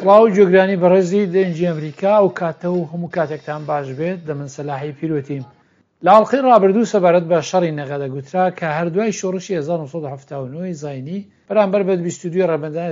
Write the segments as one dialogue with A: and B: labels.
A: سڵاو جۆگرانی بەڕێزی دەنجی ئەمریکا و کاتە و هەموو کاتێکتان باش بێت دەمن سەلاحی پیرۆتیم لە ئاڵقەی ڕابردوو سەبارەت بە شەڕی نەغەدە گوترا کە هەردوای شۆڕشی 1970 زاینی بەرامبەر بە 22 ڕەمەدان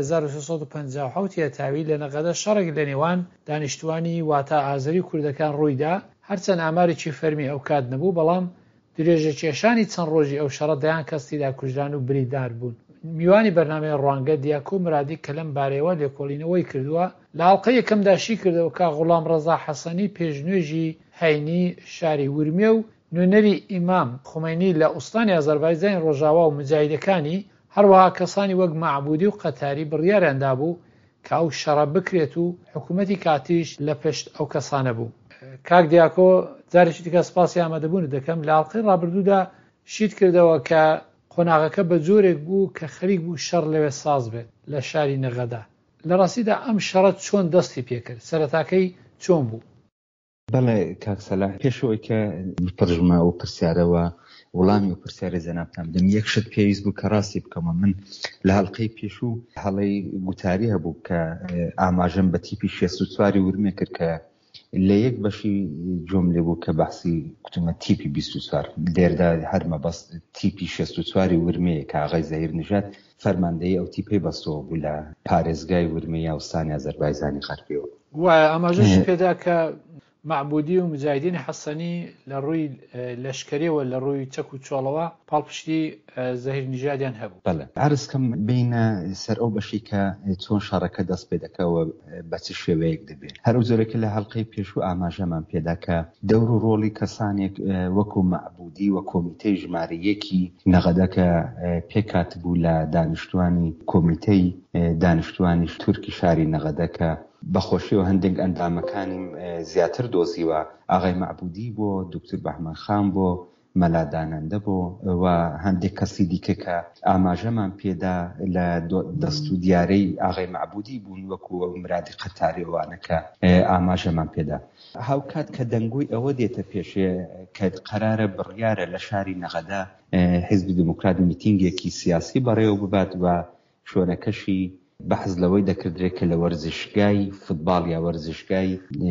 A: 1957 تاوی لە نەغەدە شەڕێک لە نێوان دانیشتوانی واتە ئازەری کوردەکان ڕوویدا هەرچەند ئامارێکی فەرمی ئەو کات نەبوو بەڵام درێژە کێشانی چەند ڕۆژی ئەو شەڕە دەیان کەستیدا کوژران و بریدار بوون. میوانی بەرنامەی ڕوانگە دیاکۆ مرادی کە لەم بارەوە لێکۆڵینەوەی کردووە لە ئاڵقەی یەکەمداشی کردەوە کا غوڵام ڕەزا حەسەنی پێشنوێژی هەینی شاری ورمێ و نوێنەری ئیمام خومەینی لە ئوستانی ئازەربایجان ڕۆژاوا و مجاهیدەکانی هەروەها کەسانی وەک مەعبودی و قەتاری بڕیاریاندا بوو کە ئەو شەڕە بکرێت و حکوومەتی کاتیش لە پشت ئەو کەسانە بوو. کاک دیاکۆ جارێکی دیکە سپاسی ئامادەبوون دەکەم لە ئاڵقەی ڕابردوودا شیت کردەوە کە قۆناغەکە بە جۆرێک بوو کە خەریک بوو شەڕ لەوێ ساز بێت لە شاری نەغەدا. لە ڕاستیدا ئەم شەڕە چۆن دەستی پێکرد سەرەتاکەی چۆن بوو؟
B: بەڵێ کاک سەلاح پێشەوەی کە بپڕژمە و پرسیارەوە وڵامی و پرسیارە زەنابتان بدەم یەک شت پێویست بوو کە ڕاستی بکەمە من لە هەڵقەی پێشوو هەڵەی گوتاری هەبوو کە ئاماژەم بە تیپی 64 ورمێ کرد کە لە یەک بەشی جۆم لێ بوو کە بەحسی کوتمە تیپی 24 لێردا هەرمە بەست تیپی 64 ورمەیە کە ئاغای زەهیر نژاد فەرماندەی ئەو تیپەی بەستەوە بوو لە پارێزگای ورمەی ئاوستانی ئازەربایجانی غەربیەوە.
A: وایە ئاماژەش پێدا کە مەعبودی و مجاهیدین حەسەنی لە ڕووی لەشکریەوە لە ڕووی چەک و چۆڵەوە پاڵپشتی زەهیر نیژادیان هەبوو.
B: بەڵێ عرضکەم بینە سەر ئەو بەشی کە چۆن شەڕەکە دەست پێ دەکەوە بە چ شێوەیەک دەبێت. هەر زۆرێکە لە هەڵقەی پێشوو ئاماژەمان پێدا کە دەور و ڕۆڵی کەسانێک وەکو مەعبودی و کۆمیتەی ژمارەیەکی نەغەدەکە پێکات بوو لە دانیشتوانی کۆمیتەی دانیشتوانی تورکی شاری نەغەدەکە بەخۆشیەوە هەندێک ئەندامەکانیم زیاتر دۆزیوە. ئاغای مەعبودی بۆ دکتۆر بەحمان خان بۆ مەلادانەندە بۆ و هەندێک کەسی دیکە کە ئاماژەمان پێدا لە دەست و دیارەی ئاغای مەعبودی بوون وەکو مرادی قەتاریەوانە کە ئاماژەمان پێدا. هاوکات کە دەنگۆی ئەوە دێتە پێشێ کە قەرارە بڕیارە لە شاری نەغەدا حیزبی دموکرات میتینگێکی سیاسی بەڕێوە ببات و شوێنەکەشی بەحث لەوەی دەکردرێت کە لە وەرزشگای فوتباڵ یا وەرزشگای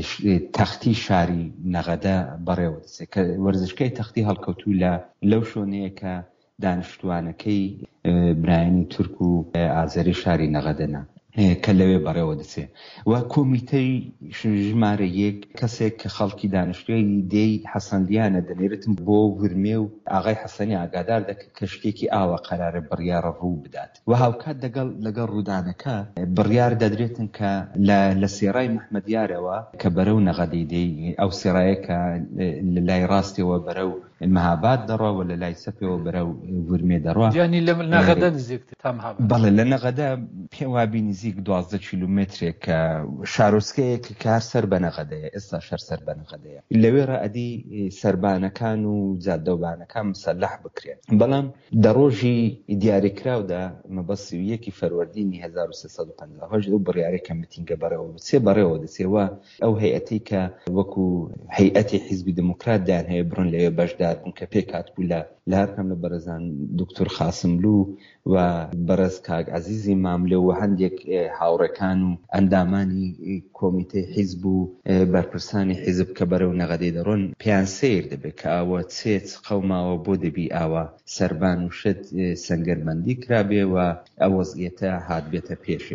B: تەختی شاری نەغەدە بەڕێوە دەچێت کە وەرزشگای تەختی هەڵکەوتوو لەو شوێنەیە کە دانیشتوانەکەی برایانی تورک و ئازەری شاری نەغەدەنا کە لەوێ بەڕێوە دەچێت و کۆمیتەی ژمارە یەک کەسێک کە خەڵکی دانیشتووی دێی حەسەندیانە دەنێرتم بۆ ورمێ و ئاغای حەسەنی ئاگادار دەکە کە شتێکی ئاوە قەرارە بڕیارە ڕوو بدات و هاوکات لەگەڵ ڕوودانەکە بڕیار دەدرێتن کە لە سێڕای محمەدیارەوە کە بەرەو نەغەدەی دێی ئەو سێڕایە کە لە لای ڕاستیەوە بەرەو مەهاباد دەڕەوە لە لای سەپێەوە بەرەو ورمێ دەڕوا.
A: یانی لە نەغەدە نزیکتر تا مەهاباد.
B: بەڵێ لە نەغەدە پێم وابی نزیک 12 کیلومترێک کە شارۆچکەیەک کە هەر سەر بە نەغەدەیە ئێستا شەر سەر بە نەغەدەیە لەوێ ڕائەدی سەربانەکان و جادەوبانەکان مسەلح بکرێن. بەڵام دەڕۆژی دیاریکراودا مەبەستی 1 فەروەردینی 1350 ئەو بڕیارێکە میتینگە بەڕێوە بچێ بەڕێوە دەچێەوە ئەو هەیئەتی کە وەکو هەیئەتی حیزبی دموکرات دایان هەیە بڕن لەوێ بەشدار بوون کە پێکات بوو لە هەرکەم لە بەرەزان دکتۆر خاسملو و بەرز کاک عەزیزی ماملێ و هەندێک هاوڕێکان و ئەندامانی کۆمیتەی حیزب و بەرپرسانی حیزب کە بەرەو نەغەدەی دەڕۆن پێیان سیر دەبێت کە ئاوە چێت قەوماوە بۆ دەبی ئاوە سەربان و شت سەنگەربەندی کرابێ و ئەو وەزعیەتە هات بێتە پێشێ.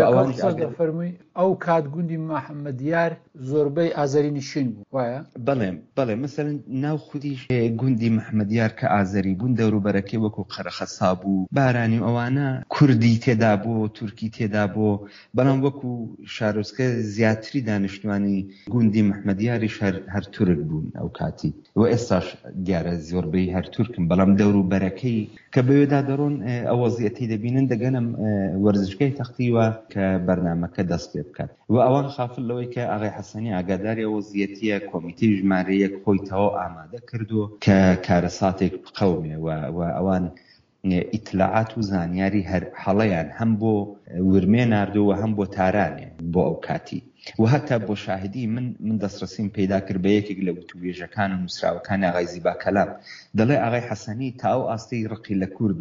A: فەرمووی ئەو کات گوندی محەممەدیار زۆربەی ئازەری نشین بوو وایە؟
B: بەڵێ مەسەلەن ناو خودیش گوندی محەممەدیار کە ئازەری بوون دەوروبەرەکەی وەکو قەرەخەسا بوو بارانی ئەوانە کوردی تێدا بۆ تورکی تێدا بۆ بەڵام وەکو شارۆچکە زیاتری دانیشتوانی گوندی محەممەدیاریش هەر تورک بوون ئەو کاتی و ئێستاش دیارە زۆربەی هەر تورکن بەڵام دەوروبەرەکەی کە بەوێدا دەڕۆن ئەو وەزعیەتی دەبینن دەگەنم وەرزشگای تەختیوە کە بەرنامەکە دەست پێ بکات و ئەوان خافن لەوەی کە ئاغای حەسەنی ئاگاداری وەزعیەتیە کۆمیتەی ژمارەیەک خۆیتەوە ئامادە کردو کە کارەساتێک بقەومێ و ئەوان ئیتلاعات و زانیاری هەر هەڵەیان هەم بۆ ورمێ ناردووە هەم بۆ تارانێ بۆ ئەو کاتی و هەتا بۆ شاهدی من دەستڕەسیم پەیدا کرد بە یەکێک لە وتوێژەکان و نووسراوەکانی ئاغای زیبا کەلام دەڵێ ئاغای حەسەنی تا ئەو ئاستەی ڕقی لە کورد لە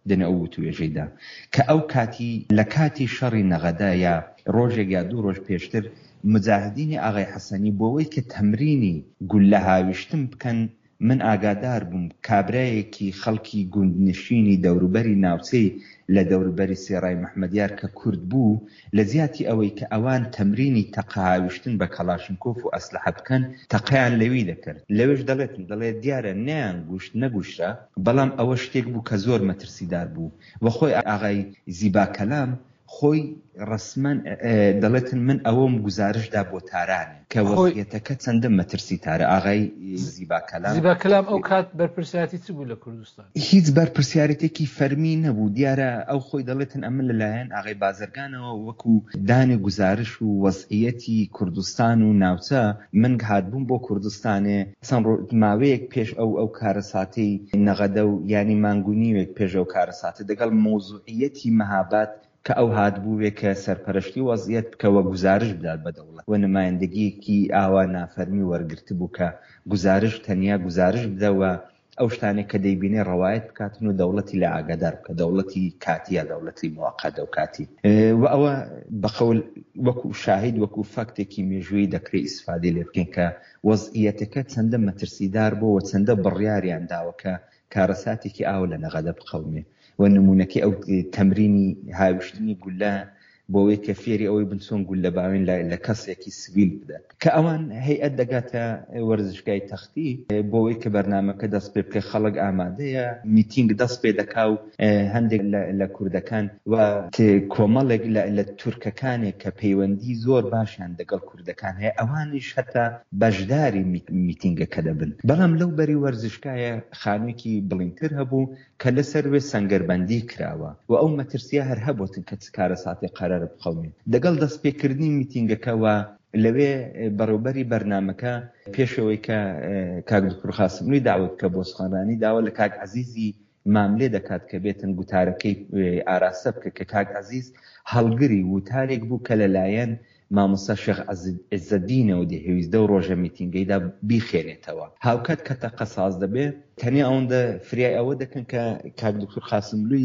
B: دنە ئەو وتوێژەیدا کە ئەو کاتی لە کاتی شەڕی نەغەدا یا ڕۆژێک یا دوو ڕۆژ پێشتر مجاهدینی ئاغای حەسەنی بۆەوەی کە تەمرینی گولە هاویشتن بکەن من ئاگادار بووم کابرایەکی خەڵکی گوندنشینی دەوروبەری ناوچەی لە دەوروبەری سێڕای محمەدیار کە کورد بوو لە زیاتی ئەوەی کە ئەوان تەمرینی تەقاویشتن بە کەلاشنکۆف و ئەسلحە بکەن تەقەیان لەوی دەکرد لەوێش دەڵێت دیارە نەیان گوشت نەگوشرا بەڵام ئەوە شتێک بوو کە زۆر مەترسیدار بوو و خۆی ئاغای زیبا کەلام خۆی ڕسمەن دەڵێتن من ئەوەم گزارشدا بۆ تارانە کە وەضعیەتەکە چەندە مەترسی تارە ئاغای زیبا کەلام
A: ئەو کات بەرپرسیاتی چ بوو لە کوردستان
B: هیچ بەرپرسیارەتێکی فەرمی نەبوو دیارە ئەو خۆی دەڵێتن ئەمن لەلایەن ئاغای بازرگانەوە وەکو دانی گزارش و وەضعیەتی کوردستان و ناوچە من هاتبووم بۆ کوردستانێ چەند ماوەیەک پێش ئەو کارەساتەی نەغەدە و ینی مانگونیوێک پێش ئەو کارەساتە دەگەڵ مۆزوعیەتی مەهابات کە ئەو هاتبووێ کە سەرپەرشتی وەزعیەت بکەوە گزارش بدات بە دەوڵەت و نمایندگیەکی ئاوا نافەرمی وەرگرت بوو کە گزارش تەنیا گزارش بدەوە ئەو شتانێک کە دەیبینێ ڕەوایەت بکاتن و دەوڵەتی لە ئاگادار بکە دەوڵەتی کاتیە دەوڵەتی موقەتە و کاتی و ئەوە بەقەول وەکو شاهید وەکو فەکتێکی مێژووی دەکرێت ئیسفادە لێ بکەین کە وەزعیەتەکە چەندە مەترسیدار بوو و چەندە بڕیاریان داوە کە کارەساتێکی ئاو لە نەغەدە بقەومێ و نمونەکەی ئەو تەمرینی هاوشتنی گولە بۆەوەی کە فێری ئەوەی بنچۆن گولە باوێن لە کەسێکی سویل بدات کە ئەوان هەیئەت دەگاتە وەرزشگای تەختی بۆەوەی کە بەرنامەکە دەست پێ بکە خەڵک ئامادەیە میتینگ دەست پێ دەکا و هەندێک لە کوردەکان و کۆمەڵێک لە تورکەکانێک کە پەیوەندی زۆر باشیان دەگەڵ کوردەکان هەیە ئەوانیش هەتا بەشداری میتینگەکە دەبن بەڵام لەو بەری وەرزشگایە خانوویەکی بڵینتر هەبوو کە لەسەر وێ سەنگەربەندی کراوە و ئەو مەترسیە هەر هەبووتن کە کارەساتی قەرار بخەومێ دەگەڵ دەستپێکردنی میتینگەکەەوە لەوێ بەڕێوەبەری بەرنامەکە پێشەوەی کە کاک دکتۆر خاسملووی داوت کە بۆ سخانرانی داوە لە کاک عەزیزی ماملێ دەکات کە بێتن گوتارەکەی ئاراسە بکە کە کاک عەزیز هەڵگری وتارێک بوو کە لەلایەن مامۆستا شێخ عەزەدینەوە دەهێویستە و ڕۆژە میتینگەیدا بیخێنێتەوە هاوکات کە تەقەساز دەبێ تەنیا ئەوەندە فریای ئەوە دەکەن کە کاک دکتۆر خاسملووی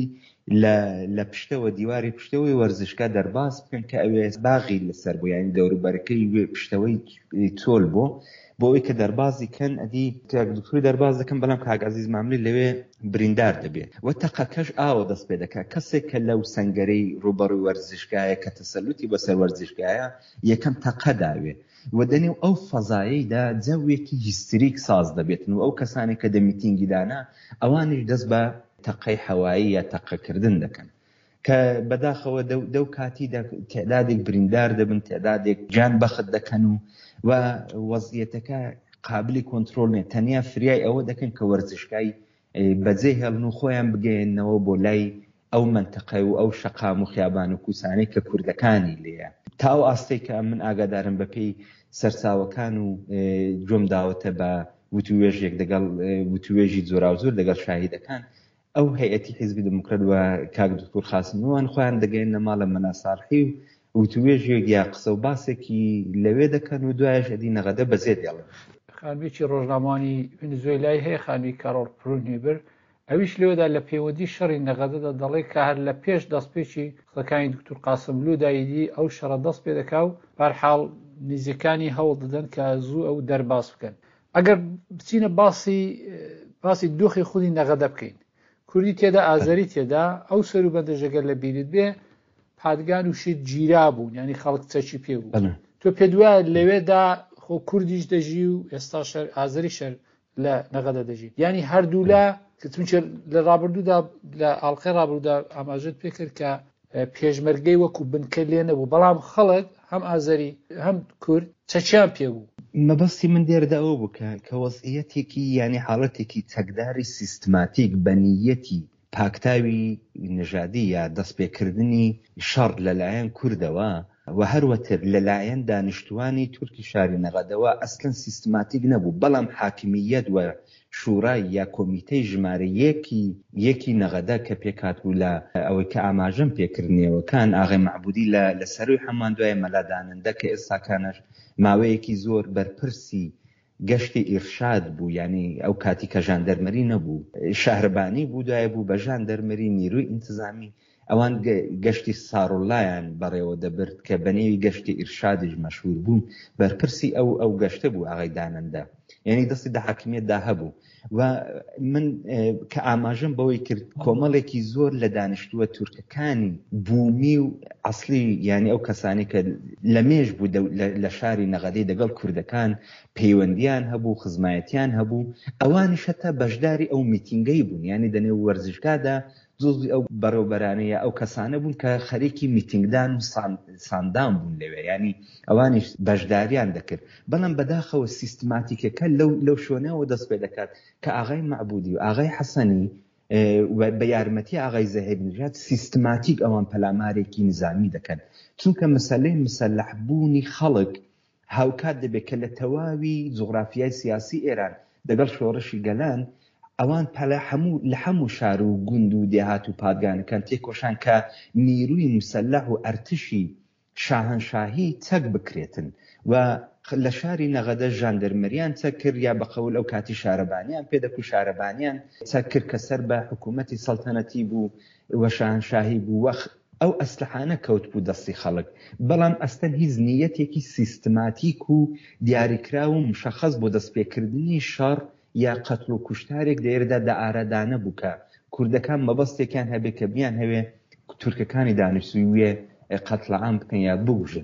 B: لە پشتەوە دیواری پشتەوەی وەرزشگا دەرباز بکەن کە ئەوێ باغی لەسەر بۆ ینی دەوروبەرەکەی وێ پشتەوەی چۆل بۆ ئەوەی کە دەربازی کەن ئەدی کاک دکتۆری دەرباز دەکەن بەڵام کاک عەزیز ماملێ لەوێ بریندار دەبێت و تەقەکەش ئاوە دەست پێ دەکات کەسێک کە لەو سەنگەرەی ڕوبەڕووی وەرزشگایە کە تەسەلوتی بەسەر وەرزشگایە یەکەم تەقە داوێ و دەنێو ئەو فەزایەیدا جەوێکی هیستریک ساز دەبێتن و ئەو کەسانی کە دەمیتینگی دانا ئەوانیش دەست بە تەقەی هەوایی یا تەقەکردن دەکەن کە بەداخەوە دەو کاتی تێدادێک بریندار دەبن تێدادێک گیان بەخت دەکەن و وەزعیەتەکە قابلی کۆنتڕۆڵ نێ تەنیا فریای ئەوە دەکەن کە وەرزشگای بەجێ هێڵن و خۆیان بگەێنەوە بۆ لای ئەو منتەقەی و ئەو شەقام و خیابان و کوسانەی کە کوردەکانی لێیە تاو ئاستەی کە من ئاگادارم بەپێی سەرچاوەکان و جۆم داوەتە بە وتوێژێک دەگەڵ وتوێژی جۆرا و زۆر دەگەڵ شاهیدەکان ئەو هەیئەتی حیزبی دموکرات و کاک دکتۆر خاسملووان خۆیان دەگەین لە ماڵە مەناساڵحی و وتوێژێک یا قسە و باسێکی لەوێ دەکەن و دوایش ئەدی نەغەدە بەزێ دێڵن
A: خانوویەکی ڕۆژنامەوانی ڤێنزوێلای هەیە خانووی کارۆڵ پرونیبر ئەویش لێوەدا لە پەیوەندی شەڕی نەغەدەدا دەڵێ کە هەر لە پێش دەستپێکی قسەکانی دکتۆر قاسملوو دایدی ئەو شەڕە دەست پێ دەکا و بەرحاڵ نزیکانی هەوڵ دەدەن کە زوو ئەو دەرباز بکەن ئەگەر بچینە باسی دۆخی خودی نەغەدە بکەین کوردی تێدا ئازەری تێدا ئەو سەر و بەندەژەگەر لە بیرت بێ پادگان و شت گیرا بوون ینی خەڵک چەکی پێ بوو تۆ پێ دووە لەوێدا خۆ کوردیش دەژی و ئێستا ئازەری شەر لە نەغەدە دەژی ینی هەردوولا چونچە لە ڕابردوودا لە ئاڵقەی ڕابردوودا ئاماژەت پێ کرد کە پێشمەرگەی وەکو بنکە لێ نەبوو بەڵام خەڵک هەم ئازەری هەم کورد چەکیان پێ بوو
B: مەبەستی من دێردا ئەوە بکە کە وەزعیەتێکی ینی حاڵەتێکی چەکداری سیستماتیک بەنیەتی پاکتاوی نژادی یا دەستپێکردنی شەڕ لەلایەن کوردەوە و هەروەتر لەلایەن دانیشتوانی تورکی شاری نەغەدەوە ئەسلەن سیستماتیک نەبوو بەڵام حاکمیەت و شورای یا کۆمیتەی ژمارە یەکی نەغەدە کە پێکات بوو لە ئەوەی کە ئاماژەم پێکردنیەوەکان ئاغای مەعبودی لە سەروی هەمان دوای مەلادانندە کە ئێستاکانش ماوەیەکی زۆر بەرپرسی گەشتی ئیرشاد بوو، یعنی ئەو کاتی کە ژاندەرمەری نەبوو، شەهربانی بوو، دوایە بوو بە ژاندەرمەری، نیروی ئینتزامی. ئەوان گەشتی ساڕوڵایان بەڕێوە دەبرد کە بەنێوی گەشتی ئیرشادیش مەشهور بوو. بەرپرسی ئەو گەشتە بوو ئاغای دانەندە، یعنی دەستی دە حاکمیەتدا هەبوو. و من کە ئاماژەم بەوەی کرد کۆمەڵێکی زۆر لە دانیشتووە تورکەکانی بوومی و ئەسلی، یعنی ئەو کەسانی کە لە مێژ بوو لە شاری نەغەدەی دەگەڵ کوردەکان پەیوەندیان هەبوو، خزمایەتیان هەبوو، ئەوانیش هەتا بەشداری ئەو میتینگەی بوون، یعنی دەنێ وەرزشگادا جزئی ئەو بەڕێوەبەرانەیە ئەو کەسانە بوون کە خەریکی میتینگدان و ساندان بوون لەوێ، یعنی ئەوانیش بەشداریان دەکرد. بەڵام بەداخەوە سیستماتیکەکە لەو شوێنەوە دەست پێ دەکات کە ئاغای معبودی و ئاغای حەسەنی بە یارمەتی ئاغای زەهێرنژاد سیستماتیک ئەوان پەلامارێکی نظامی دەکەن، چونکە مەسەلەی مسەلەحبوونی خەڵک هاوکات دەبێت کە لە تەواوی جوغرافیای سیاسی ئێران دەگەڵ شۆڕشی گەلان ئەوان پەلا لە هەموو شار و گوند و دێهات و پادگانەکان تێکۆشان کە نیروی مسەلەح و ئەرتشی شاهنشاهی چەک بکرێتن. و لە شاری نەغەدە ژاندەرمەریان چەک کرد، یا بەقەول ئەو کاتی شارەبانیان پێدەکو شارەبانیان چەک کرد کە سەر بە حکوومەتی سەڵتەنەتی بوو و شاهنشاهی بوو. وەخ ئەو ئەسلحانە کەوت بوو دەستی خەڵک، بەڵام ئەستەن هیچ نیەتێکی سیستماتیک و دیاریکرا و مشەخەص بۆ دەستپێکردنی شەڕ یا قەتڵ و کوشتارێک لێرەدا دائارەدانە بوو کە کوردەکان مەبەستێکیان هەبێ کە بیان هەوێ تورکەکانی دانیشتووی وێ قەتڵ عام بکەن یا ببوژن.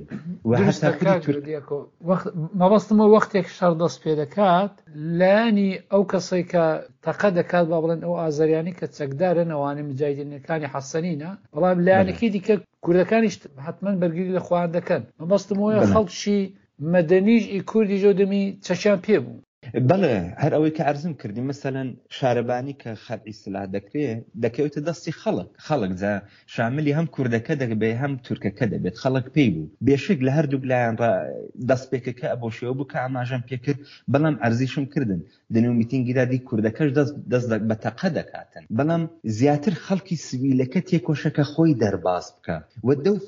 A: مەبەستمە وەختێک شەڕ دەست پێ دەکات لایانی ئەو کەسەی کە تەقە دەکات با بڵێن ئەو ئازاریانی کە چەکدارن ئەوانەی مجاهیدینەکانی حەسەنینە، بەڵام لایەنێکی دیکە کوردەکانیش حتمەن بەرگری لە خۆیان دەکەن. مەبەستمەوەیە خەڵکی مەدەنیش کوردی جۆدەمی چەشیان پێ بوو.
B: بەڵێ هەر ئەوەی کە عەرزم کردی مەسەلەن شارەبانی کە خەرعی سلاح دەکەوێتە دەستی خەڵک جا شاملی هەم کوردەکە دەبێت هەم تورکەکە دەبێت خەڵک پێی بوو. بێشک لە هەردوو لایەن دەستپێکەکە بۆ شێوە بوو کە ئاماژەم پێ کرد، بەڵام ئەرزیشم کردن دنیو میتینگیدا دی کوردەکەش دەست بە تەقە دەکاتن، بەڵام زیاتر خەڵکی سویلەکە تێکۆشەکە خۆی دەرباز بکە و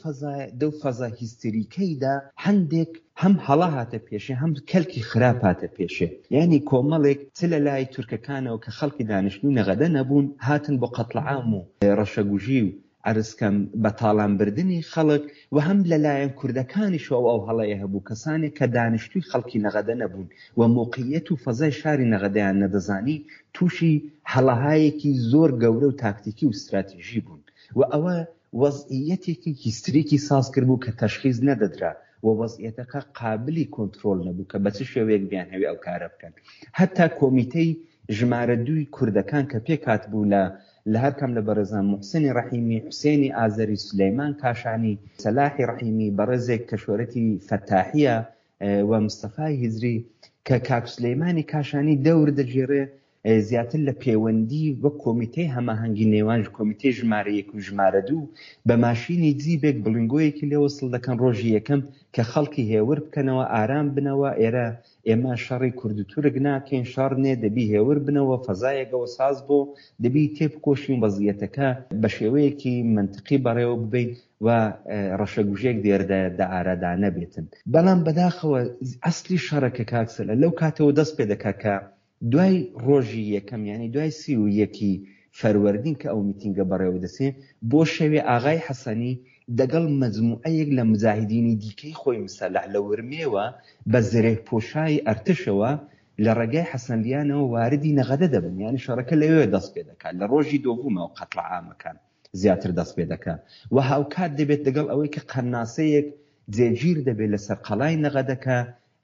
B: دەو فەزا هیستریکەیدا هەندێک هەم هەڵا هاتە پێشێ هەم کەلکی خراپ هاتە پێشێ. یعنی کۆمەڵێک چ لە لای تورکەکانەوە کە خەڵکی دانیشتووی نەغەدە نەبوون هاتن بۆ قەتڵ عام و ڕەشەگوژی و عەرزکەم بە تاڵانبردنی خەڵک، و هەم لەلایەن کوردەکانیشەوە ئەو هەڵەیە هەبوو کەسانێک کە دانیشتووی خەڵکی نەغەدە نەبوون و موقعیت و فەزای شاری نەغەدەیان نەدەزانی تووشی هەڵەهایەکی زۆر گەورە و تاکتیکی و استراتیژی بوون. و ئەوە وەزعیەتێکی هیستریکی ساز کرد بوو کە تەشخیص نەدەدرا و وەزعیەتەکە قابلی کۆنترۆل نەبوو کە بە چ شێوەیەک بیان هەوێ ئەو کارە بکەن. هەتا کۆمیتەی ژمارە 2 کوردەکان کە پێکات بوو لە هەرکەم لە بەرەزان محسنی ڕەحیمی، حوسێنی ئازەری، سولەیمان کاشانی، سەلاحی ڕەحیمی، بەڕێزێک کە شۆرەتی فەتاحیە و مستەفای هیزری کە کاک سولەیمانی کاشانی دەور دەگێڕێ زیاتر لە پەیوەندی وە کۆمیتەی هەماهەنگی نێوان کۆمیتەی ژمارە 1 و ژمارە 2 بە ماشینی جیبێک بڵنگۆیەکی لێ وەسڵ دەکەن ڕۆژی یەکەم کە خەڵکی هێور بکەنەوە، ئارام بنەوە. ئێمە شەڕی کورد و تورک ناکەین، شەڕ نێ، دەبی هێور بنەوە، فەزایەکەوە ساز بۆ دەبی تێبکۆشین وەزعیەتەکە بە شێوەیەکی منطقی بەڕێوە ببین و ڕەشەگوژێک دائارەدا نەبێتن. بەڵام بەداخەوە ئەسلی شەڕەکە کاکسەلە لەو کاتەوە دەست پێ دەکات کە دوای ڕۆژی یەکەم، یعنی دوای 31 فەروەردین کە ئەو میتینگە بەڕێوە دەسێ، بۆ شەوێ ئاغای حەسەنی دەگەڵ مەجموعەیەک لە مجاهیدینی دیکەی خۆی مسەلح لە ورمێوە بە زرێ پۆشایی ئەرتشەوە لە ڕێگای حەسەنلیانەوە واردی نەغەدە دەبن. یعنی شەڕەکە لەوێ دەست پێ دەکات لە ڕۆژی دووەمەوە قەتڵ عامەکان زیاتر دەست پێ دەکات و هاوکات دەبێت دەگەڵ ئەوەی کە قەناسەیەک جێگیر دەبێت لەسەر قەڵای نەغەدەکە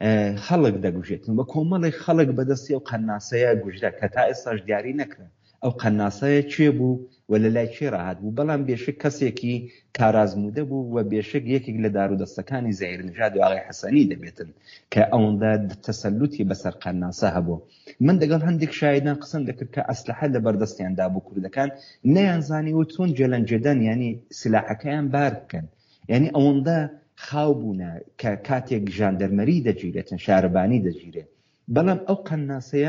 B: خەڵک دەگوژێتن و کۆمەڵی خەڵک بەدەستی ئەو قەناسەیە گوژرا کە تا ئێستاش دیاری نەکرا ئەو قەناسەیە چێ بوو و لە لای چێ ڕاهات بوو. بەڵام بێشک کەسێکی کارازمودە بوو و بێشک یەکێک لە دارودەستەکانی زەهێرنژاد و ئاغای حەسەنی دەبێتن کە ئەوەندە تەسەلوتی بەسەر قەناسە هەبوو. من دەگەڵ هەندێک شایدان قسم دەکرد کە ئەسلحە لە بەردەستیاندا بوو کوردەکان نەیانزانی و چۆن جەلەنجەدەن، ینی سلاحەکەیان بار بکەن. یعنی ئەوەندە خاو بوونە کە کاتێک ژاندەرمەری دەگیرێتن، شارەبانی دەگیرێت. بەڵام ئەو قەناسەیە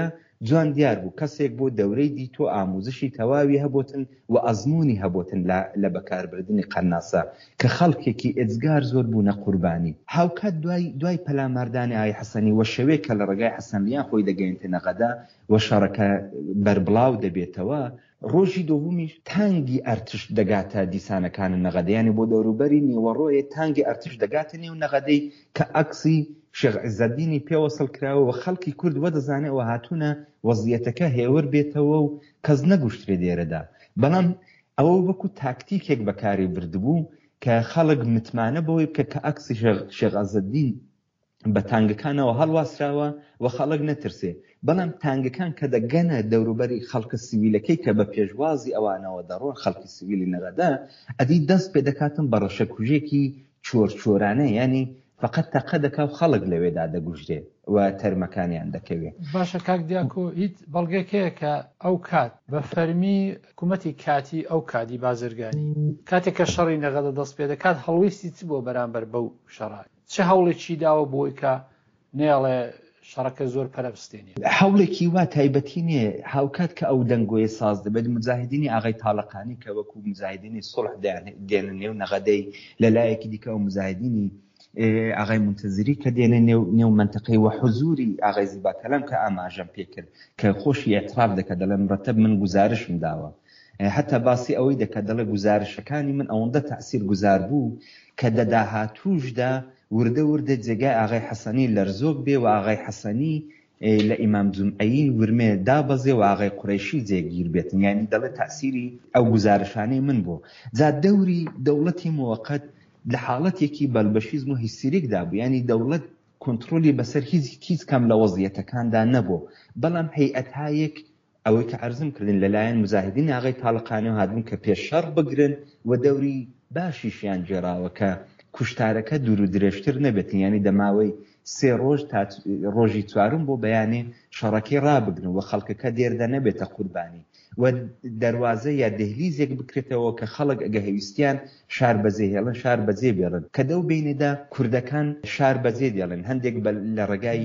B: جوان دیار بوو کەسێک بۆ دەورەی دیتۆ ئاموزشی تەواوی هەبوتن و ئەزمموی هەبوتن لە بەکاربردننی قەناسە کە خەڵکێکی ئێجگار زۆر بوونە قوربانی هاوکات دوای پەلاماردانی ئای حەسەنی وە شەوەیە کە لە ڕێگای حەسەنیان خۆی دەگەێنتە نەقەدا و شەڕەکە بەربڵاو دەبێتەوە ڕۆژی دووەمیش تانگی ئەرتش دەگاتە دیسانەکانی نەغەدەیانی بۆ دەوروبەری نیوەڕۆیە تانگی ئەرتش دەگاتە نێو نەغەدەی کە ئەکسی شێخ عیزەدینی پێوەسڵ کراوە و خەڵکی کورد وە دەزانێتەوە هاتوونە وەزیەتەکە هێور بێتەوە و کەس نەگوشترێ دێرەدا بەڵام ئەوە وەکو تاکتیکێک بەکاری بردبوو کە خەڵک متمانە بەوەی بکە کە ئەکسی شێخ عیزەدین بە تانگەکانەوە هەڵواسراوە و خەڵک نەترسێ بەڵام تانگەکان کە دەگەنە دەوروبەری خەڵکە سیویلەکەی کە بە پێشوازی ئەوانەوە دەڕۆن خەڵکی سیویلی نەغەدا ئەدی دەست پێ دەکاتن بە ڕەشەکوژێکی چۆرچۆرانە ینی فقط تەقە دەکا و خەڵک لەوێدا دەگوژرێ و تەرمەکانیان دەکەوێ
A: باشە کاک دیاکۆ هیچ بەڵگەکەیە کە ئەو کات بە فەرمی حکوومەتی کاتی ئەو کاتی بازرگانی کاتێک کە شەڕی نەغەدە دەست پێ دەکات هەڵویستی چ بۆ بەرامبەر بەو شەڕات چه هەوڵێکی داوە بۆی کە نێڵێ شەڕەکە زۆر پەرەبستێنێ
B: هەوڵێکی وا تایبەتی نییە هاوکات کە ئەو دەنگۆیە ساز دەبێت مجاهدینی ئاغای تاڵەقانی کە وەکو مجاهدینی سڵح دێنە نێو نەغەدەی لەلایەکی دیکە ئەو مجاهدینی ئاغای منتەزیری کە دێنە نێو منتەقەی و حزوری ئاغای زیباکەلام کە ئاماژەم پێکرد کە خۆشی ئێتراف دەکە دەڵێ مرەتەب من گزارشم داوە حتا باسی ئەوەی دەکە دەڵێ گزارشەکانی من ئەوەندە تەأسیر گوزار بوو کە دەداهاتووشدا وردە جێگای ئاغای حەسەنی لەرزۆک بێ و ئاغای حەسەنی لە ئیمام جومعەیی ورمێ دابەزێ و ئاغای قوڕیشی جێگیر بێتن یعنی دەڵێ تەأسیری ئەو گزارشانەی من بوو جا دەوری دەوڵەتی موقت لە حاڵەتێکی بەلبەشیزم و هیستریکدا بوو ینی دەوڵەت کۆنتترۆلی بەسەر هیچ کەم لە وەزیەتەکاندا نەبوو بەڵام هەیئەتایەک ئەوەی کە عەرزم کردن لەلایەن مجاهدین ئاغای تاڵەقانی و هاتبوون کە پێشەڕ بگرن و دەوری باشیشیان جێراوە کە کوشتارەکە دوور و درێژتر نەبێتن ینی دەماوەی 3 ڕۆژ تا ڕۆژی چوارم بۆ بەیانێ شەڕەکەی ڕابگرن و خەڵکەکە دێردە نەبێتە قوربانی و دەواازە یا دەهلیزێک بکرێتەوە کە خەڵک ئەگە هەویستیان شار بەجێ هێڵن شار بەجێ بێڵن کە دەو بینێدا کوردەکان شار بەجێ دێڵن هەندێک لە ڕێگای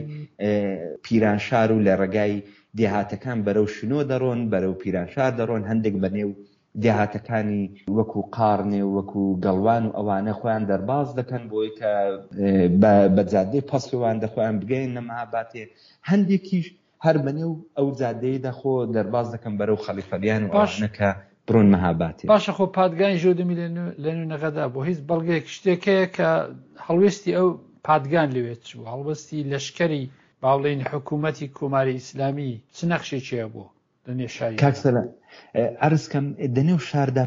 B: پیرانشار و لە ڕێگای دێهاتەکان بەرەو شنۆ دەڕۆن بەرەو پیرانشار دەڕۆن هەندێک بەنێو دێهاتەکانی وەکو قارنێ وەکو گەڵوان و ئەوانە خۆیان دەرباز دەکەن بۆی کە بە جادەی پەسوان دەخۆیان بگەین نەمەهاباتێ هەندێکیش هەر بەنێو ئەو جادەیەدا خۆ دەرباز دەکەن بەرەو خەلیفەلیان و ئەوانەکە بڕۆن مەهاباتێ
A: باشە خۆ پادگانی ژۆدەمی لە نوێنەکەدا بۆ هیچ بەڵگەیەک شتێکەیە کە هەڵوێستی ئەو پادگان لەوێت چوو هەڵوەستی لەشکەری باوڵین حکوومەتی کۆماری ئیسلامی چ نەخشێکیە بۆ لە نێشایی
B: کاکسەلە عرضکەم دەنێو شاردا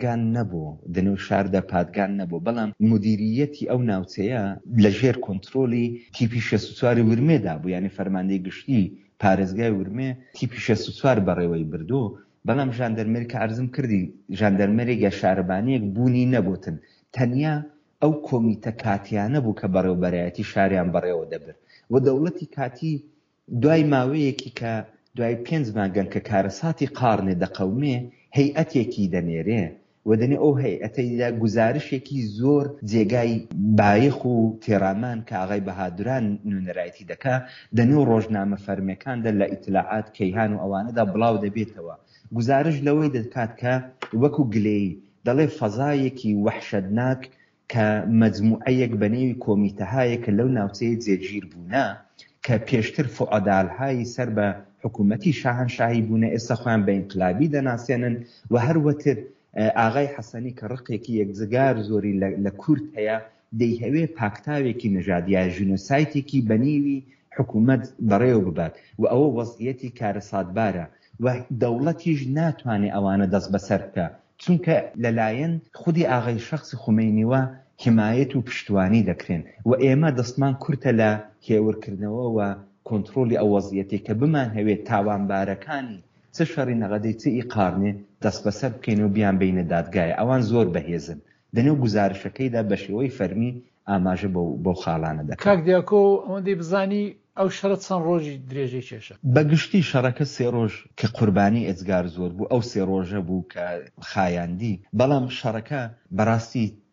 B: پادگان نەبوو بەڵام مدیریەتی ئەو ناوچەیە لە ژێر کۆنتترۆلی تیپی 64 ورمێدا بوو ینی فەرماندەی گشتی پارێزگای ورمێ تیپی 64 بەڕێوەی بردو بەڵام ژاندەرمەری کە عرضم کردی ژاندەرمەرێک یا شارەبانیەک بوونی نەبوتن تەنیا ئەو کۆمیتە کاتیانە بوو کە بەڕێوەبەرایەتی شاریان بەڕێوە دەبر و دەوڵەتی کاتی دوای ماوەیەکی کە دوای 5 مانگەن کە کارەساتی قارنێ دەقەومێ هەیئەتێکی دەنێرێ و دەنێ ئەو هەیئەتەیدا گزارشێکی زۆر جێگای بایخ و تێرامان کە ئاغای بەهادران نوێنەرایەتی دەکا دەنێ و ڕۆژنامە فەرمیەکاندا لە ئیتلاعات کەیهان و ئەوانەدا بڵاو دەبێتەوە گزارش لەوەی دەکات کە وەکو گلەی دەڵێ فەزایەکی وەحشەتناک کە مەجموعەیەک بەنێوی کۆمیتەهایە کە لەو ناوچەیە جێگیر بوونا کە پێشتر فعادالهایی سەر بە حکوومەتی شاهنشاهی بوونە ئێستا خۆیان بە ئینقلابی دەناسێنن و هەروەتر ئاغای حەسەنی کە ڕقێکی یەکجگار زۆری لە کورد هەیە دەیهەوێ پاکتاوێکی نەژادیە ژینۆسایتێکی بەنێوی حکوومەت بەڕێوە ببات و ئەوە وەزعیەتی کارەساتبارە و دەوڵەتیش ناتوانێت ئەوانە دەست بەسەر بکە چونکە لەلایەن خودی ئاغای شەخصی خومینیوە حمایەت و پشتوانی دەکرێن و ئێمە دەستمان کورتە لە هێورکردنەوە و کۆنتترۆلی ئەو وەزعیەتی کە بمان هەوێت تاوانبارەکانی چ شەڕی نەغەدەی چ ئیقارنێ دەست بەسەر بکەین و بیان بینە دادگایە ئەوان زۆر بەهێزن دەنێو گزارشەکەیدا بە شێوەی فەرمی ئاماژە بۆ خاڵانە دەکات
A: کاک دیاکۆ ئەوەندەی بزانی ئەو شەڕە چەند ڕۆژی درێژەی کێشە
B: بەگشتی شەڕەکە 3 ڕۆژ کە قوربانی ئێجگار زۆر بوو ئەو 3 ڕۆژە بوو کە خایاندی بەڵام شەڕەکە بەڕاستی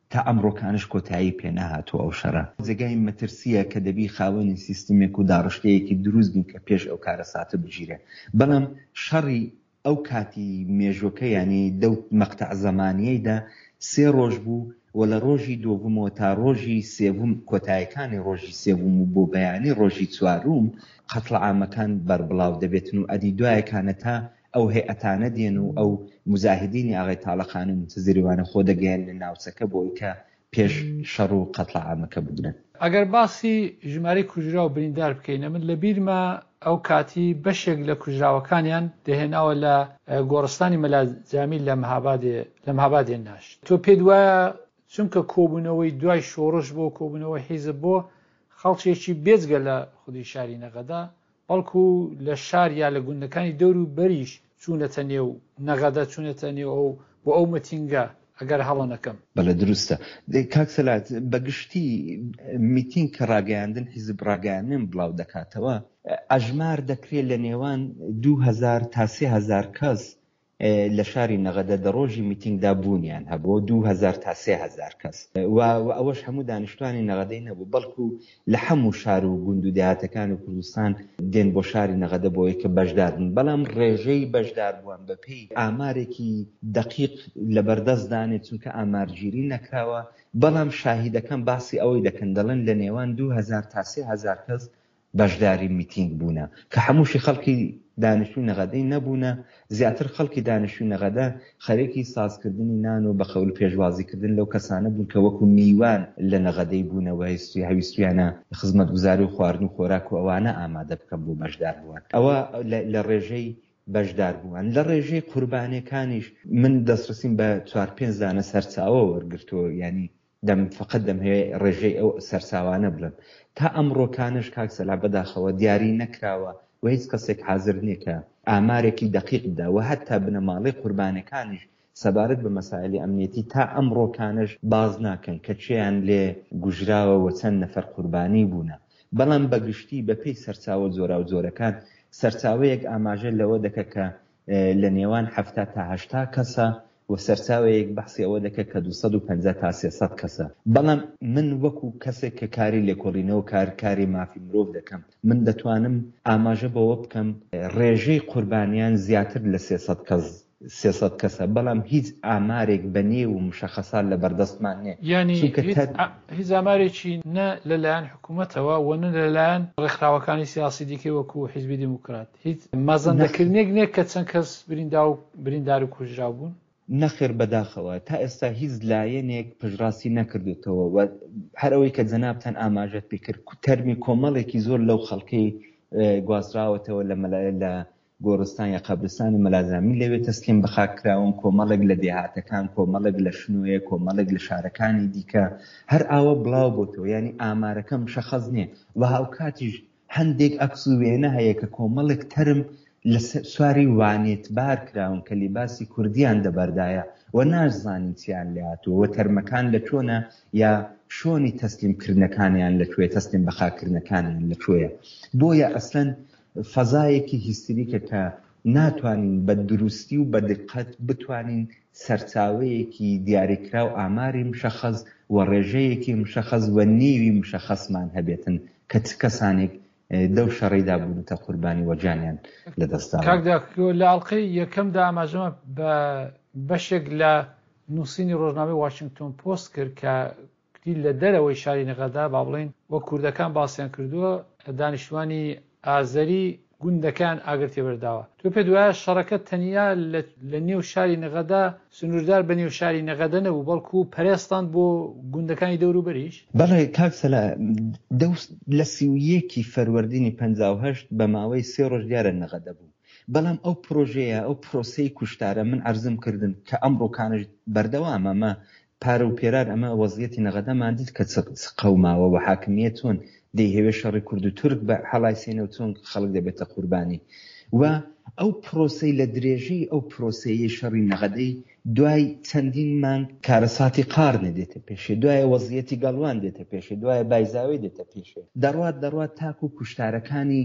B: تا ئەمڕۆکانش کۆتایی پێ نەهاتووە ئەو شەڕە. جێگای مەترسیە کە دەبی خاوەنی سیستمێک و داڕشتەیەکی دروست بین کە پێش ئەو کارە ساتە بگیرێ. بەڵام شەڕی ئەو کاتی مێژوەکە ینی دەوت مەقتەع زەمانیەیدا 3 ڕۆژ بوو و لە ڕۆژی دووەمەوە تا ڕۆژی سێوم کۆتاییەکانی ڕۆژی سێوم و بۆ بەیانی ڕۆژی چوارم قەتڵ عامەکان بەربڵاو دەبێتن و ئەدی دوایەکانە تا ئەو هێئەتانە دێن و ئەو مزاهدینی ئاغای تاڵەقان و متزریوانە خۆ دەگەیان لە ناوچەکە بۆی کە پێش شەڕ و قەتڵ عامەکە بگرن.
A: ئەگەر باسی ژمارەی کوژرا و بریندار بکەینە من لە بیرمە ئەو کاتی بەشێک لە کوژراوەکانیان دەهێناوە لە گۆڕستانی مەلاجامی لە مەهابادێ ناش. تۆ پێت وایە چونکە کۆبوونەوەی دوای شۆڕش بۆ کۆبوونەوەی حیزب بۆ خەڵکێکی بێجگە لە خودی شاری نەغەدا بەڵکو لە شار یا لە گوندەکانی دەور و بەریش چوونەتە نێو نەغەدا چوونەتە نێو ئەو بۆ ئەو مەتینگە ئەگەر هەڵە نەکەم.
B: بەڵێ دروستە. کاک سەلات بەگشتی میتینگ کە ڕاگەیاندن حیزب ڕاگەیاندن بڵاو دەکاتەوە ئەژمار دەکرێت لە نێوان 2000 تا 3000 کەس لە شاری نەغەدە دە ڕۆژی میتینگدا بوونیان هەبوو 2000 تا 3000 کەس و ئەوەش هەموو دانیشتوانی نەغەدەی نەبوو بەڵکو لە هەموو شار و گوند و دەهاتەکان و کوردستان دێن بۆ شاری نەغەدە بۆ یەکە بەشدار بن. بەڵام ڕێژەی بەشدار بووان بەپێی ئامارێکی دقیق لەبەردەست دانێت چونکە ئامارگیری نەکراوە. بەڵام شاهیدەکان باسی ئەوەی دەکەن دەڵێن لە نێوان 2000 تا 3000 کەس بەشداری میتینگ بوونە کە هەمووشی خەڵکی دانیشتوی نەغەدەی نەبوونە. زیاتر خەڵکی دانیشتوی نەغەدە خەرێکی سازکردنی نان و بە خەول پێشوازیکردن لەو کەسانە بوون کە وەکو میوان لە نەغەدەی بوونەوە هەویستویانە خزمەتگوزاری و خواردن و خۆراک و ئەوانە ئامادە بکەم بۆ بەشدار بووان. ئەوە لە ڕێژەی بەشدار بووان. لە ڕێژەی قوربانیەکانیش من دەسترسیم بە 4-5 دانە سەرچاوە وەرگرتووە ینی فقط دەمهەیە ڕێژەی ئەو سەرچاوانە بڵم تا ئەمڕۆکانش کاک سەلا بەداخەوە دیاری نەکراوە و هیچ کەسێک حاضر نییە کە ئامارێکی دقیق بدا و هەتا بنەماڵی قوربانەکانیش سەبارەت بە مەسائلی ئەمنیەتی تا ئەمڕۆکانش باز ناکەن کە چیان لێ گوژراوە و چەند نەفەر قوربانی بوونە. بەڵام بەگشتی بەپێی سەرچاوە جۆرا و جۆرەکان سەرچاوەیەک ئاماژە لەوە دەکە کە لە نێوان 70 تا 80 کەسە و سەرچاوەیەک بەحسی ئەوە دەکە کە 250 تا 300 کەسە. بەڵام من وەکو کەسێک کە کاری لێکۆڵینەوە کاری مافی مرۆڤ دەکەم من دەتوانم ئاماژە بەوە بکەم ڕێژەی قوربانیان زیاتر لە 300 کەسە. بەڵام هیچ ئامارێک بەنێ و مشەخەسات لە بەردەستمان نییە.
A: ینی هیچ ئامارێکی نە لەلایەن حکوومەتەوە و نە لەلایەن ڕێکخراوەکانی سیاسی دیکەی وەکو حیزبی دیموکرات هیچ مەزەندەکردنێک نییە کە چەند کەس بریندار و کوژرا بوون.
B: نەخێر بەداخەوە تا ئێستا هیچ لایەنێک پژڕاستی نەکردوێتەوە و هەرەوەی کە جەنابتان ئاماژەت پێکرد تەرمی کۆمەڵێکی زۆر لەو خەڵکەی گوازراوەتەوە لە گۆڕستان یا قەبرستانی مەلازامی لەوێ تەسلیم بەخاکراون کۆمەڵێک لە دێهاتەکان کۆمەڵێک لە شنوویە کۆمەڵێک لە شارەکانی دیکە هەر ئاوە بڵاو بۆتەوە ینی ئامارەکەم شەخەز نییە و هاوکاتیش هەندێک ئەکس و وێنە هەیە کە کۆمەڵێک تەرم لە سواری وانێتبار کراون کە لیباسی کوردیان دەبەردایە و نازانین چیان لاتوە و تەرمەکان لە چۆنە یا شۆنی تەسلیمکردنەکانیان لەکوێ تەسلیم بەخاکردنەکانیان لەکوێیە. بۆیە ئەسلەن فەزایەکی هیستریکە کە ناتوانین بە دروستی و بە دقت بتوانین سەرچاوەیەکی دیاریکرا و ئاماری مشەخەز و ڕێژەیەکی مشەخەز و نیوی مشەخەسمان هەبێتن کە چ کەسانێک دەو شەڕیدا بوونتە قوربانی وەجانیان لەدەستا.
A: کاکدا لە ئەڵلقەی یەکەمدا ئاماژەمە بە بەشێک لە نووسینی ڕۆژنامەی واشنگتن پۆست کرد کە لە دەرەوەی شاری نەغەدا با بڵێن وە کوردەکان باسییان کردووە دانیشتوانی ئازەری گوندەکان ئاگرتێ بەرداوە. تۆ پێ دوایە شەڕەکە تەنیا لە نێو شاری نەغەدا سنووردار بە نێو شاری نەغەدە نەبوو بەڵکو پەرێستان بۆ گوندەکانی دەور و بەریش.
B: بەڵێ کاکسەلا لە 31 فەروەردینی 58 بە ماوەی 3 ڕۆژ دیارە نەغەدە بوو. بەڵام ئەو پرۆژەیە ئەو پرۆسەی کوشتارە من عەرزم کردن کە ئەمڕۆکانش بەردەوام ئەمە پارە و پێرار ئەمە وەزعیەتی نەغەدەمان دیت کە قەوماوە و حاکمیت چۆن دەیهێوێ شەڕی کورد و تورک بە هەڵای سێنە و چۆن خەڵک دەبێتە قوربانی و ئەو پرۆسەی لە درێژەی ئەو پرۆسەیە شەڕی نەغەدەی دوای چەندین مانگ کارەساتی قارنە دێتە پێشێ دوایە وەزعیەتی گەڵوان دێتە پێشێ دوایە بایزاوی دێتە پێشێ دەڕوات تاکو و کوشتارەکانی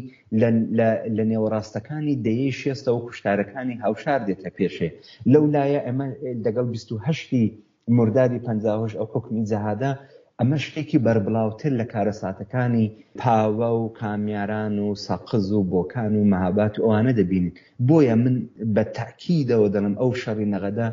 B: لە نێوەڕاستەکانی دەیەی شێستەوە کوشتارەکانی هاوشار دێتە پێشێ لەو لایە ئەمە دەگەڵ 28 مردادی 50 ئەو حکمی جەهادا ئەمە شتێکی بەربڵاوتر لە کارەساتەکانی پاوە و کامیاران و سەقز و بۆکان و مەهابات و ئەوانە دەبین. بۆیە من بە تاکیدەوە دەڵم ئەو شەڕی نەغەدا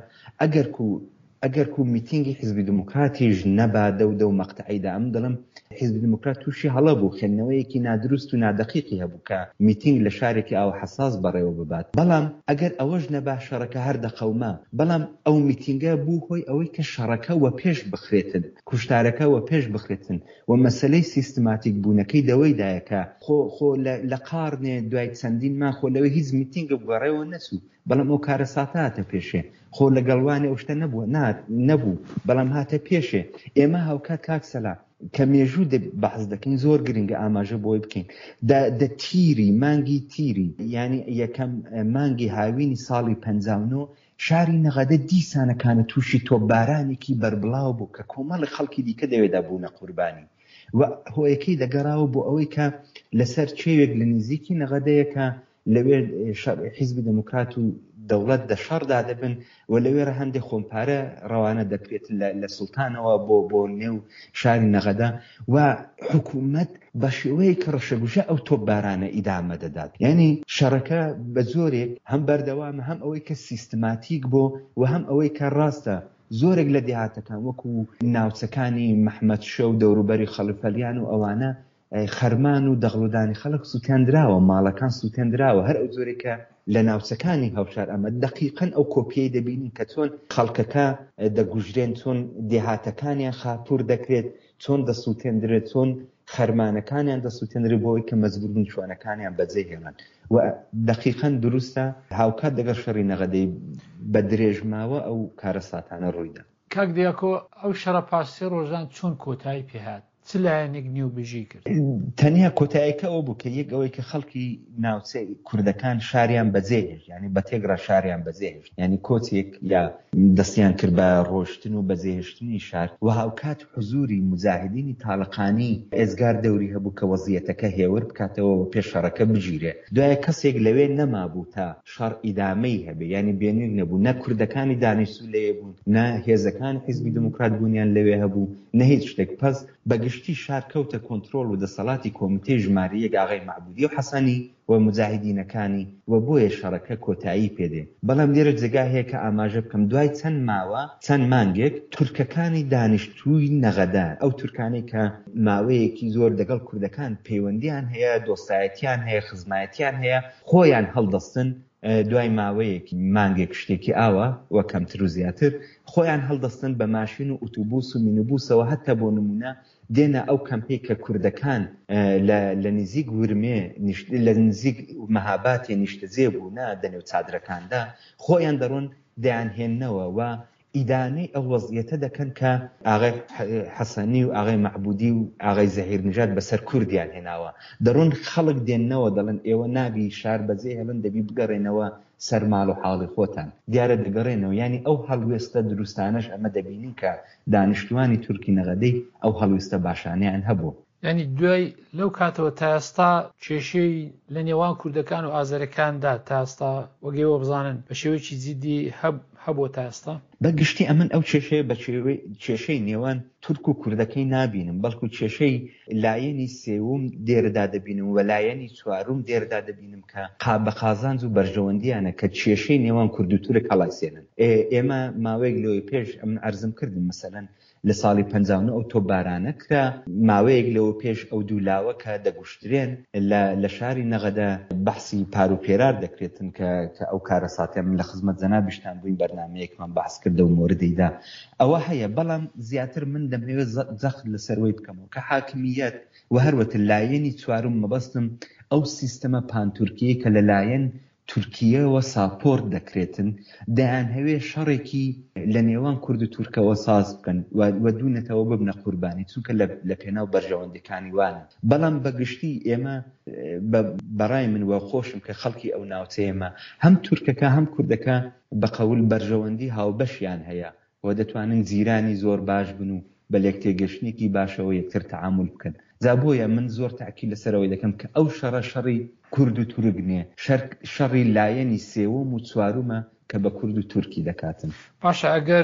B: ئەگەر کو میتینگی حیزبی دموکراتیش نەبادە و دەو مەقتەعیدا ئەم دەڵم حیزبی دموکرات تووشی هەڵە بوو، خێنەوەیەکی نادروست و نادەقیقی هەبوو کە میتینگ لە شارێکی ئاو حەساس بەڕێوە ببات. بەڵام ئەگەر ئەوەش نەبا شەڕەکە هەر دەقەوما، بەڵام ئەو میتینگە بوو هۆی ئەوەی کە شەڕەکە وە پێش بخرێتن، کوشتارەکە وە پێش بخرێتن و مەسەلەی سیستماتیک بوونەکەی دەوەیدایەکە خۆ لە قارنێ دوای چەندین ما خۆ لەوەی هیچ میتینگە بگەڕێەوە نەچوو، بەڵام ئەو کارەساتە هاتە پێشێ، خۆ لەگەڵوانی ئەو شتە نەبوو بەڵام هاتە پێشێ. ئێمە هاوکات کاکسەلا کە مێژوو بەحث دەکەین زۆر گرنگە ئاماژە بۆی بکەین. دە تیری مانگی تیری یعنی یەکەم مانگی هاوینی ساڵی 59 شاری نەغەدە دیسانەکانە تووشی تۆپبارانێکی بەربڵاو بوو کە کۆمەڵی خەڵکی دیکە دەوێدا بوونە قوربانی و هۆیەکەی دەگەڕاوە بۆ ئەوەی کە لەسەر چێوێک لە نزیکی نەغەدەیەکە لەوێ حیزبی دموکرات و دەوڵەت دەشەڕدا دەبن و لەوێرە هەندێک خۆمپارە ڕەوانە دەکرێت لە سوڵتانەوە بۆ نێو شاری نەغەدا و حکوومەت بە شێوەیە کە ڕەشەگوژە ئەو تۆپبارانە ئیدامە دەدات. یعنی شەڕەکە بە زۆرێک هەم بەردەوامە، هەم ئەوەی کە سیستماتیک بۆ و هەم ئەوەی کە ڕاستە زۆرێک لە دیهاتەکان وەکو ناوچەکانی مەحمەد شە و دەوروبەری خەڵفەلیان و ئەوانە خەرمان و دەغڵودانی خەڵک سووتێنراوە، ماڵەکان سووتێنراوە، هەر ئەو زۆرێکە لە ناوچەکانی هەوشار ئەمە دقیقەن ئەو کۆپیەی دەبینین کە چۆن خەڵکەکە دەگوژرێن، چۆن دێهاتەکانیان خاپور دەکرێت، چۆن دەسووتێندرێت، چۆن خەرمانەکانیان دەسووتێنرێت بۆ ئەوەی کە مەزبوورن چۆنەکانیان بەجێهێڵن و دقیقەن دروستە هاوکات دەگەر شەڕی نەغەدەی بە درێژماوە ئەو کارەساتانە ڕوویدا.
A: کاک دیاکۆ ئەو شەڕە پاسی ڕۆژان چۆن کۆتایی پێهات؟ چ لایەنێک نیو بژی کرد؟
B: تەنیا کۆتاییەکە ئەوە بوو کە یەک ئەوەی کە خەڵکی ناوچەی کوردەکان شاریان بەجێهێشت، ینی بە تێگرا شاریان بەجێهێشت، ینی کۆچێک یا دەستیان کرد بە ڕۆشتن و بەجێهێشتنی شار و هاوکات حزوری مجاهدینی تاڵەقانی ئێزگار دەوری هەبوو کە وەزیەتەکە هێور بکاتەوە و پێش شەڕەکە بگیرێ. دوایە کەسێک لەوێ نەمابوو تا شەڕ ئیدامەی هەبێ، ینی بێنوێک نەبوو، نە کوردەکانی دانیشتوو لەوێ بوون، نە هێزەکان حیزبی دموکرات بوونیان لەوێ هەبوو، نە هیچ شتێک. پەس بەگشتی شار کەوتە کۆنترۆڵ و دەسەڵاتی کۆمیتەی ژمارە 1 ئاغای معبودی و حەسەنی و مجاهدینەکانی و بۆیە شەڕەکە کۆتایی پێدێ. بەڵام لێرە جێگا هەیە کە ئاماژە بکەم دوای چەند مانگێک تورکەکانی دانیشتووی نەغەدان، ئەو تورکانەی کە ماوەیەکی زۆر دەگەڵ کوردەکان پەیوەندیان هەیە، دۆستایەتیان هەیە، خزمایەتیان هەیە، خۆیان هەڵدەستن دوای ماوەیەکی مانگێک شتێکی ئاوە وە کەمتر و زیاتر خۆیان هەڵدەستن بە ماشین و ئۆتۆبوس و مینیبوسەوە هەتا بۆ نمونە دێنە ئەو کەمپەی کە کوردەکان لە نزیک ورمێ لە نزیک مەهاباتێ نیشتەجێ بوونا دەنێو چادرەکاندا خۆیان دەڕۆن دەیانهێننەوە و ئیدانەی ئەو وەزعیەتە دەکەن کە ئاغای حەسەنی و ئاغای معبودی و ئاغای زەهیر نژاد بەسەر کوردیان هێناوە. دەڕۆن خەڵک دێننەوە دەڵێن ئێوە نابی شار بەجێ هێڵن، دەبی بگەڕێنەوە سەر ماڵ و حاڵی خۆتان، دیارە دەگەڕێنەوە. ینی ئەو هەڵوێستە دروستانەش ئەمە دەبینین کە دانیشتوانی تورکی نەغەدەی ئەو هەڵوێستە باشانیان هەبوو.
A: ینی دوای لەو کاتەوە تا ئێستا کێشەی لە نێوان کوردەکان و ئازەرەکاندا تا ئێستا وەگەیەوە بزانن بە شێوەیەکی جیدی هەبووە تا ئێستا؟
B: بەگشتی ئەمن ئەو کێشەیە بە کێشەی نێوان تورک و کوردەکەی نابینم، بەڵکو کێشەی لایەنی سێوم دێرەدا دەبینم و لایەنی چوارم دێرەدا دەبینم کە بە قازانج و بەرژەوەندیانە کە کێشەی نێوان کورد و تورک هەڵایسێنن. ئێمە ماوەیەک لەوەی پێش ئەمن ئەرزم کردم مەسەلەن لە ساڵی 59 ئەو تۆپبارانە کرا، ماوەیەک لەوە پێش ئەو دوولاوە کە دەگوشترێن لە شاری نەغەدە بەحسی پار و پێرار دەکرێتن کە ئەو کارەساتیان من لە خزمەت جەنابیشتان بووین بەرنامەیەکمان بەحس کردە و مۆردەیدا ئەوە هەیە. بەڵام زیاتر من دەمەوێت جەخت لەسەروەی بکەمەوە کە حاکمیەت و هەروەت لایەنی چوارم مەبەستم ئەو سیستەمە پانتورکیە کە لەلایەن تورکیەوە ساپۆرت دەکرێتن دەیان هەوێ شەڕێکی لە نێوان کورد و تورکەوە ساز بکەن و دوونەتەوە ببنە قوربانی، چونکە لە پێناو بەرژەوەندەکانی وانە. بەڵام بەگشتی ئێمە بەڕای من وە خۆشم کە خەڵکی ئەو ناوچەیەمە هەم تورکەکە هەم کوردەکە بە قەول بەرژەوەندی هاوبەشیان هەیە و دەتوانن زیرانی زۆر باش بن و بە لێکتێگەشتێکی باشەوە یەکتر تەعامل بکەن. جا بۆیە من زۆر تاکید لەسەرەوەی دەکەم کە ئەو شەڕی کورد و تورک نییە، شەڕی لایەنی سێوەم و چوارمە کە بە کورد و تورکی دەکاتن.
A: پاشە ئەگەر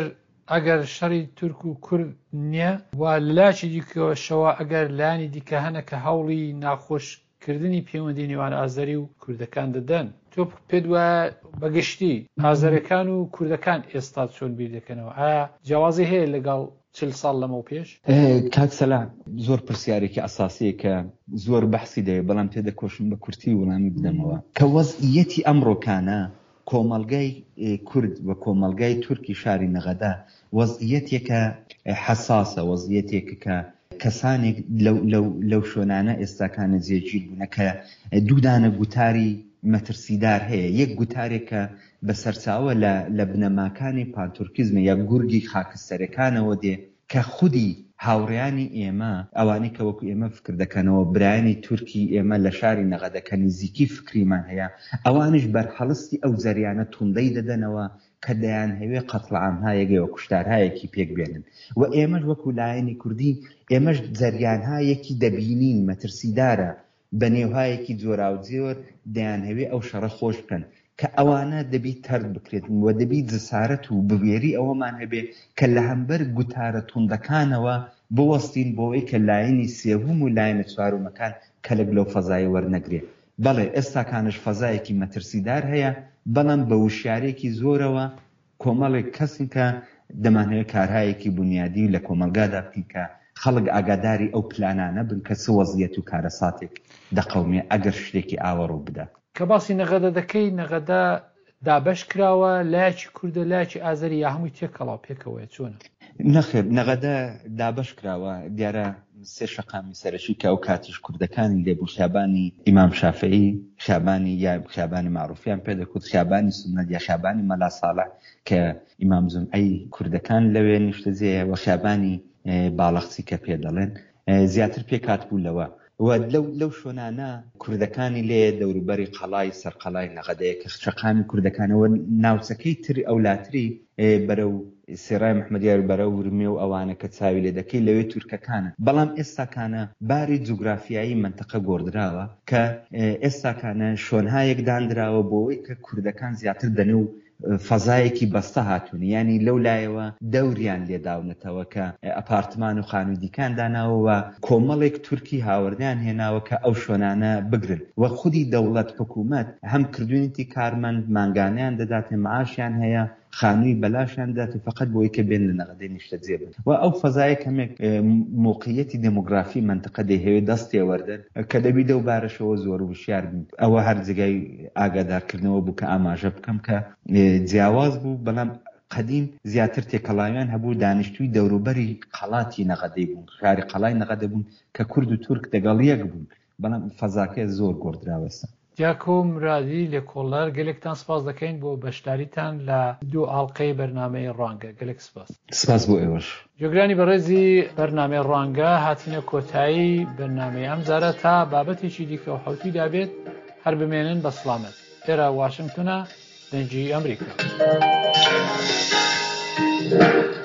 A: ئەگەر شەڕی تورک و کورد نییە و لاشی دیکەوەشەوە ئەگەر لانی دیکە هەنە کە هەوڵی ناخۆشکردنی پەیوەندی نێوان ئازەری و کوردەکان دەدەن تۆ پێت وایە بەگشتی ئازەریەکان و کوردەکان ئێستا چۆن بیر دەکەنەوە ئایا جیاوازی هەیە لەگەڵ 40 ساڵ لەمەوە پێش؟
B: کاک سەلام زۆر پرسیارێکی ئەساسیە کە زۆر بەحسی دەیە بەڵام تێدەکۆشم بە کورتی وەڵامی بدەمەوە کە وەزعیەتی ئەمڕۆکانە کۆمەڵگای کورد و کۆمەڵگای تورکی شاری نەغەدا وەزعیەتێکە حەساسە وەزعیەتێکە کە کەسانێک لەو شوێنانە ئێستاکانە جێگیر بوونە کە دوودانە گوتاری مەترسیدار هەیە یەک گوتارێکە بە سەرچاوە لە بنەماکانی پانتورکیزمە یا گورگی خاکستەرەکانەوە دێ کە خودی هاوڕێیانی ئێمە ئەوانەی کە وەکو ئێمە فکر دەکەنەوە برایانی تورکی ئێمە لە شاری نەغەدەکە نزیکی فکریمان هەیە ئەوانش بەرهەڵستی ئەو جەریانە توندەی دەدەنەوە کە دەیان هەوێ قەتڵعامهایەکەوە کوشتارهایەکی پێک بێنن و ئێمەش وەکو لایەنی کوردی ئێمەش جەریانهایەکی دەبینین مەترسیدارە بە نێوهایەکی جۆراوجۆر دەیان هەوێ ئەو شەڕە خۆش بکەن کە ئەوانە دەبی تەرد بکرێتن و دەبی جسارەت و بوێری ئەوەمان هەبێ کە لە هەمبەر گوتارە توندەکانەوە بوەستین بۆەوەی کە لایەنی سێوم و لایەنە چوارۆمەکان کەلک لەو فەزای وەرنەگرێت بەڵێ ئێستاکانش فەزایەکی مەترسیدار هەیە بەڵام بە وشیارێکی زۆرەوە کۆمەڵێک کەسن کە دەمانەوێت کارهایەکی بنیادی لە کۆمەلگادا بکەین کە خەڵک ئاگاداری ئەو پلانانە بن کە چ وەزعیەت و کارەساتێک دەقەومێ ئەگەر شتێکی ئاوەڕوو بدە
A: کە باسی نەغەدە دەکەی نەغەدا دابەش کراوە لایەکی کوردە لایەکی ئازەری یا هەمووی تێکەڵاو پێکەوەیە چۆنە؟
B: نەخێر نەغەدە دابەش کراوە دیارە سێ شەقامی سەرەکی کە ئەو کاتیش کوردەکانی لێبوو خیابانی ئیمام شافعی خیابانی یا خیابانی معروفیان پێدەکوت خیابانی سنەت یا خیابانی مەلا ساڵح کە ئیمام زومعەی کوردەکان لەوێ نیشتەجێیە و خیابانی باڵەخچی کە پێ دەڵێن زیاتر پێکات بوو لەوە و لەو شوێنانە کوردەکانی لێ دەوروبەری قەڵای سەرقەڵای نەغەدەیە کە شەقامی کوردەکانەوە ناوچەکەی تری ئەولاتری بەرەو سێڕای محمەدیار بەرەو ورمێ و ئەوانە کە چاوی لێ دەکەی لەوێ تورکەکانە بەڵام ئێستاکانە باری جوگرافیایی منتەقە گۆڕدراوە کە ئێستاکانە شۆنهایەک دانراوە بۆەوەی کە کوردەکان زیاتر دەنێ و فەزایەکی بەستە هاتوون ینی لەو لایەوە دەوریان لێداونەتەوە کە ئەپارتمان و خانوویدیکان داناوە کۆمەڵێک تورکی هاوردیان هێناوە کە ئەو شوێنانە بگرن و خودی دەوڵەت حکوومەت هەم کردوونیتی کارمەند مانگانیان دەداتێ معاشیان هەیە خانووی بەلاشیان دەدات فقط بۆی کە بێن لە نەغەدەی نیشتەجێ بن و ئەو فەزایە کەمێک موقعیەتی دموگرافی منتەقە دەهەوێت دەستێ وەردن کە دەبی دەو بارەشەوە زۆر وشیار بن ئەوە هەر جگای ئاگادارکردنەوە بوو کە ئاماژە بکەم کە جیاواز بوو بەڵام قەدیم زیاتر تێکەڵاویان هەبوو دانیشتووی دەوروبەری قەڵاتی نەغەدەی بوون شاری قەڵای نەغەدە بوون کە کورد و تورک دەگەڵ یەک بوون بەڵام فەزاکە زۆر گۆڕدراوەستە
A: دیاکۆ مرادی لە کۆڵەر گەلێکتان سپاس دەکەین بۆ بەشداریتان لە دوو ئاڵلقەی بەرنامەی ڕوانگە گەلێک
B: سپاس بۆ ئێوەش
A: جۆگرانی بەڕێزی بەرنامەی ڕوانگە هاتینە کۆتایی بەرنامەی ئەم جارە تا بابەتێکی دیکە و حوتی دابێت هەر بمێنن بە سڵامەت ئێرە واشنگتنە دەنجی ئەمریکا